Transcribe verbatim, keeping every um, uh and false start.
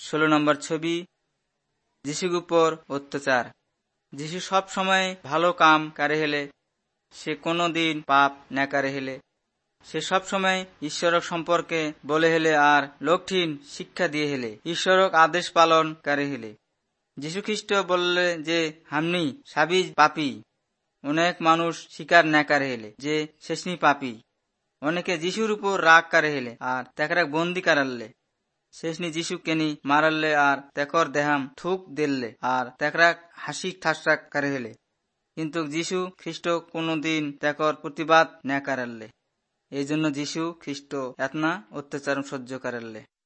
ষোলো নম্বর ছবি, যিশুর উপর অত্যাচার। যিশু সব সময় ভালো কাম করে হেলে, সে কোনো দিন পাপ না করে হেলে। সে সব সময় ঈশ্বরক সম্পর্কে বলে হেলে আর লোকঠিন শিক্ষা দিয়ে হেলে, ঈশ্বরক আদেশ পালন করে হেলে। যীশু খ্রিস্ট বললে যে হামনি সাবি পাপী। অনেক মানুষ স্বীকার না করে হেলে যে শেষনি পাপী। অনেকে যিশুর উপর রাগ করে হেলে আর তেকরাক বন্দি করালে। শেষনি যিশু কেনি মারালে আর তেকর দেহাম থুক দিললে আর তেকরাক হাসি ঠাসরাক করে হেলে। কিন্তু যিশু খ্রিস্ট কোনদিন তেকর প্রতিবাদ না করালে। এই জন্য যিশু খ্রিস্ট এতনা অত্যাচার সহ্য করালে।